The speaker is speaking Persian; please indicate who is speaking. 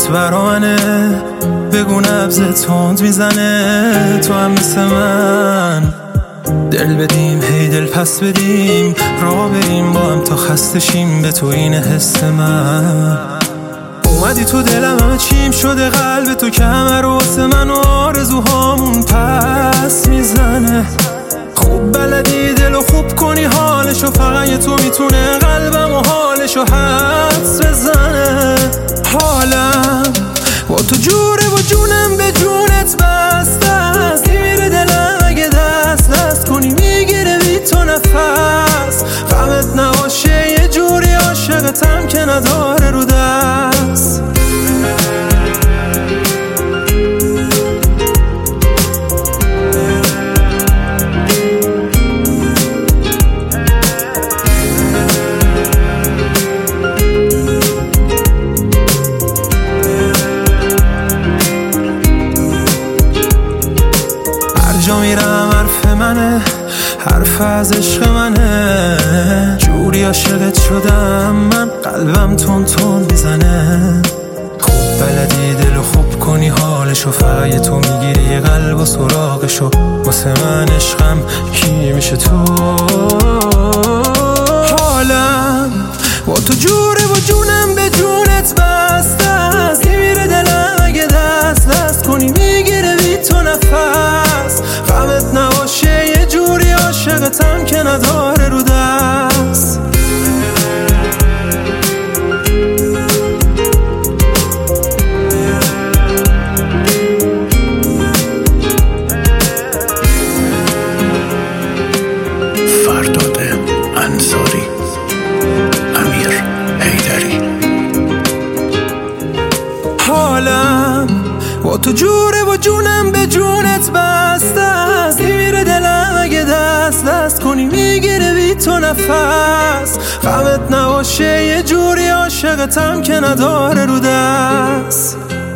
Speaker 1: دلت برا منه، بگو نبضت تند میزنه. تو هم مثل من دل بدیم هی دل پس بدیم، راه بریم با هم تا خسته شیم، به تو این حس من. اومدی تو دلم همه چیم شده، قلب تو که همه رو واسه من و آرزوهامون پس میزنه. خوب بلدی دلو خوب کنی حالشو، فقط یه تو میتونه قلبم و حالشو حدس بزنه. حالم با تو جوره و جونم به جونت بسته است، میره دلم اگه دست کنی میگیره بی تو نفس. غمت نباشه یه جوری عاشقتم که نداره رو دست. جا میرم حرف منه، حرف از عشق منه. جوری عاشقت شدم من، قلبم تون تون میزنه. خوب بلدی دلو خوب کنی حالشو، فقط تو میگیری یه قلب و سراغشو. واسه من عشقم کی میشه تو؟ حالم با تو جوره و جونم به جونت بسته است، میره دلم اگه دست کنی میگیره بی تو نفس. غمت نباشه یه جوری عاشقتم که نداره رو دست.
Speaker 2: فرداد انصاری، امیر حیدری.
Speaker 1: حالم با تو جوره و جونم به جونت بسته است، میره دلم اگه دست کنی میگیره بی تو نفس. غمت نباشه یه جوری عاشقتم که نداره رو دست.